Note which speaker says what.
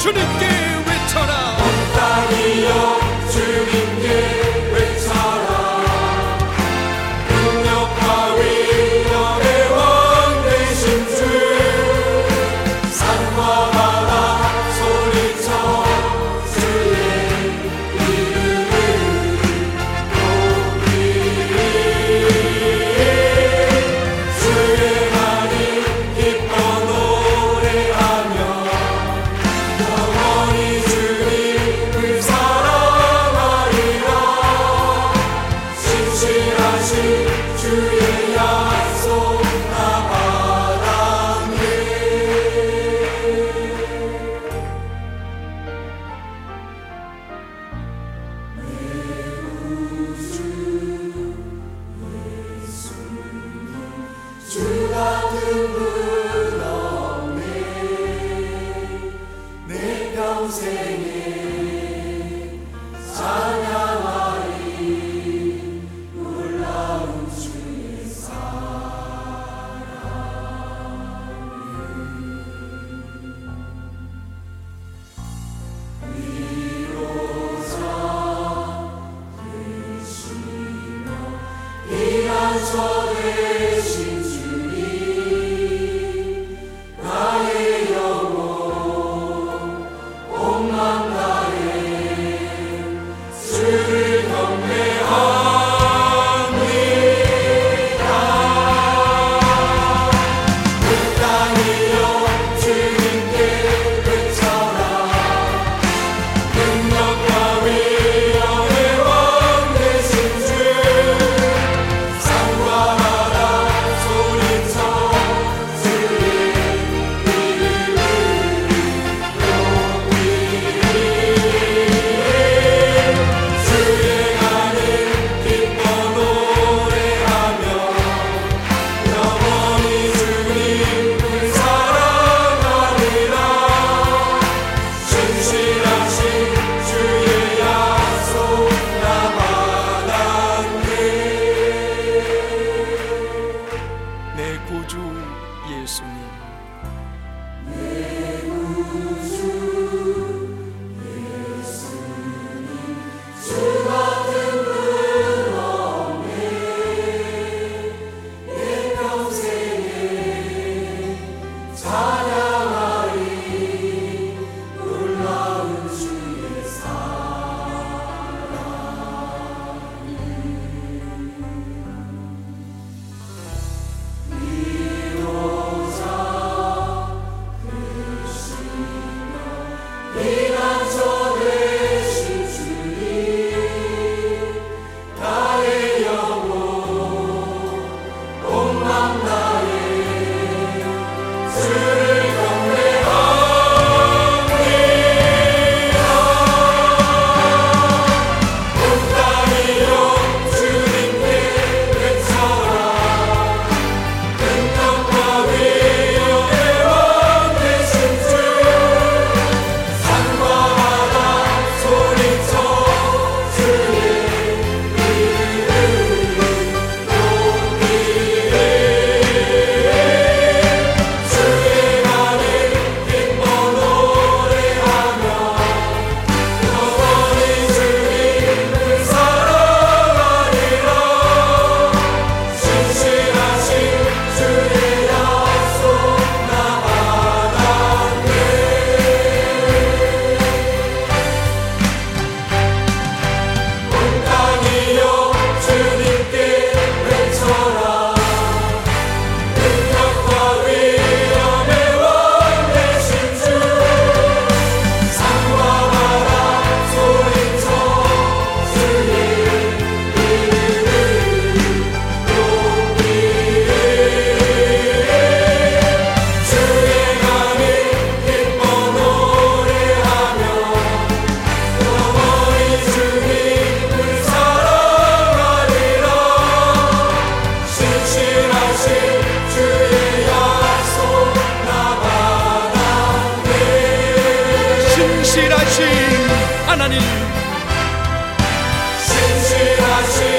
Speaker 1: 주님께 외쳐라.
Speaker 2: 온 땅이여 주님께 외쳐라. 능력과 위엄의 왕 되신 주, 산과 바다 소리쳐 주의 이름을 높이리. 주의 많이 기뻐 노래하며 영원히 주님을 사랑하리라. 신실하신 주의 약속 나 받았네. 주 같은 분 없네. 내 평생에 찬양하리. 놀라운 주의 사랑. 위로자 되시며 피난처 되신 주님, 나의 영혼 온맘 다해 주를 경배합니다. 온 땅이여 주님께 외쳐라. 능력과 위엄의 왕 되신 주, 산과 바다 소리쳐 주의 이름을 높이리. 주의 많은 기뻐 노래하며 영원히 주님을 사랑하리라. 신실하신 주의 약속 나 받았네.
Speaker 1: 내 구주 예수님,
Speaker 2: 주 같은 분 없네. 내 평생에 찬양하리. 놀라운 주의 사랑. 위로자 되시며 피난처 되신 주님, 나의 영혼 온맘 다해 주를 경배합니다. 온 땅이여 주님께 외쳐라. 능력과 위엄의 왕 되신 주, 산과 바다 소리쳐 주의 이름을 높이리. 주의 많은 기뻐 노래하며 영원히 주님을 사랑하리라. 신실하신 주의 약속 나 받았네. 온 땅이여 주님께 외쳐라. 능력과 위엄의 왕 되신 주, 산과 바다 소리쳐 주의 이름을 높이리. 주의 많은 기뻐 노래하며 영원히 주님을 사랑하리라. 신실하신 주의 약속 나 받았네.
Speaker 1: 신실하신 하나님,
Speaker 2: 신실하신